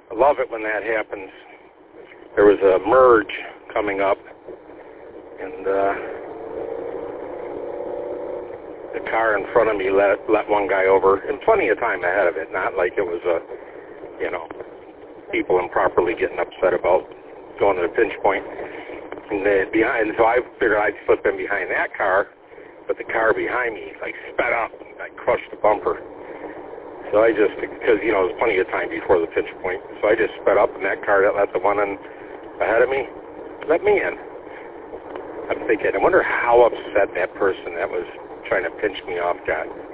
I love it when that happens. There was a merge coming up, and the car in front of me let one guy over, and plenty of time ahead of it. Not like it was people improperly getting upset about going to the pinch point. And so I figured I'd slip in behind that car, but the car behind me sped up and crushed the bumper. So I just, because there was plenty of time before the pinch point, so I just sped up, and that car that let the one in ahead of me let me in. I'm thinking, I wonder how upset that person that was trying to pinch me off got.